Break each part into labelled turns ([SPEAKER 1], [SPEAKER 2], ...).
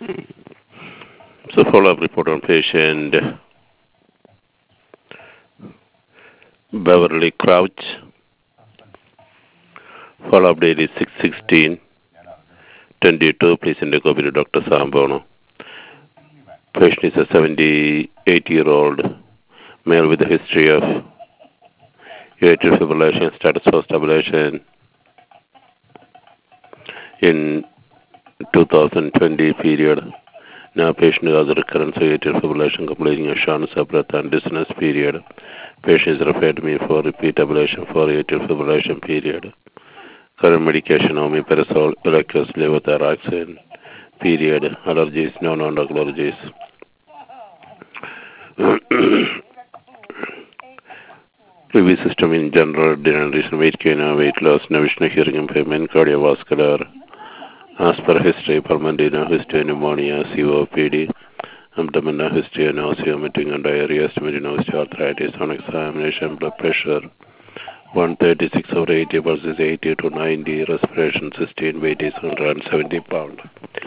[SPEAKER 1] So follow-up report on patient Beverly Crouch. Follow-up date is 6/16/22. Please send a copy to Dr. Sambono. Patient is a 78-year-old male with a history of atrial fibrillation, status post ablation in 2020 period. Now patient has recurrence of atrial fibrillation completing a shortness of breath and dizziness period. Patient is referred to me for repeat ablation for atrial fibrillation period. Current medication omeprazole, Electros, levothyroxine period. Allergies, no non-drug allergies. PV system in general, dehydration, weight gain, weight loss, no vision, hearing impairment, cardiovascular, as per history, pulmonary history, pneumonia, COPD, abdominal history, nausea, vomiting, and diarrhea, estimated arthritis on examination, blood pressure, 136/80 versus 80 to 90, respiration 16, weight is 170 pounds.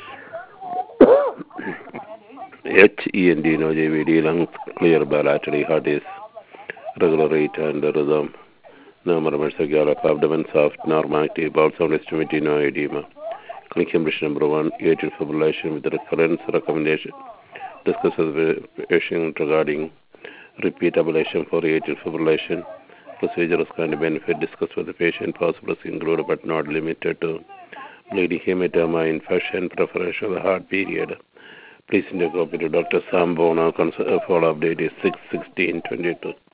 [SPEAKER 1] HEND, no JVD, lungs clear bilaterally, heart is regular rate and rhythm, no murmurs, abdomen soft, normal active, bowel sound estimated, no edema. Clinical impression number 1, atrial fibrillation with recurrence recommendation. Discuss with the patient regarding repeat ablation for atrial fibrillation. Procedures kind of benefit. Discuss with the patient. Possibilities include but not limited to bleeding, hematoma, infection, preferential heart period. Please send a copy to Dr. Sambono. Follow-up date is 6/16/22.